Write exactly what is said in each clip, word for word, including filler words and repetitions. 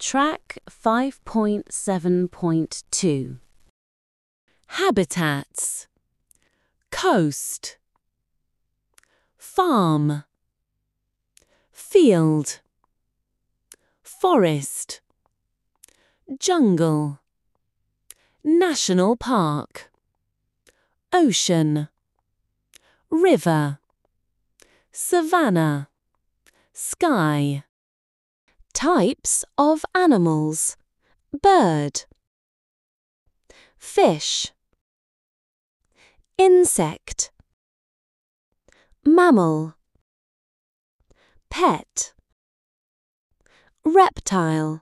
Track five point seven point two. Habitats: coast, farm, field, forest, jungle, national park, ocean, river, savanna, sky. Types of animals: bird, fish, insect, mammal, pet, reptile,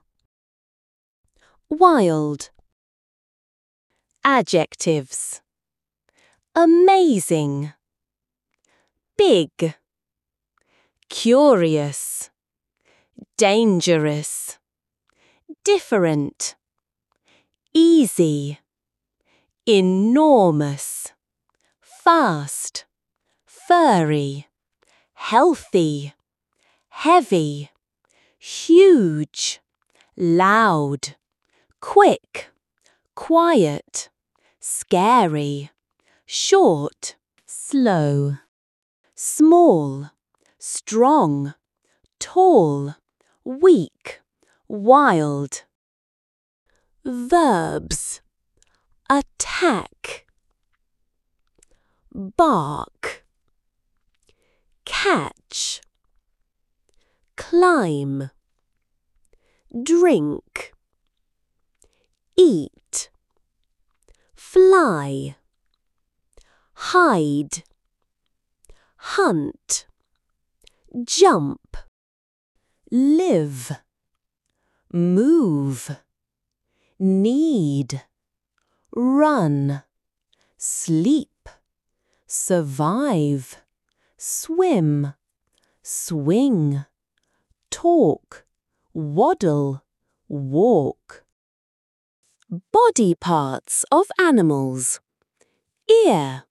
wild. Adjectives: amazing, big, curious, dangerous, different, easy, enormous, fast, furry, healthy, heavy, huge, loud, quick, quiet, scary, short, slow, small, strong, tall, weak, wild. Verbs: attack, bark, catch, climb, drink, eat, fly, hide, hunt, jump, live, move, need, run, sleep, survive, swim, swing, talk, waddle, walk. Body parts of animals: ear,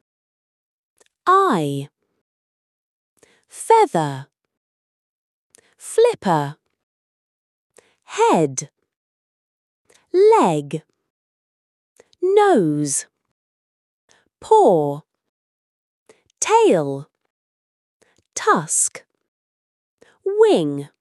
eye, feather, flipper, head, leg, nose, paw, tail, tusk, wing.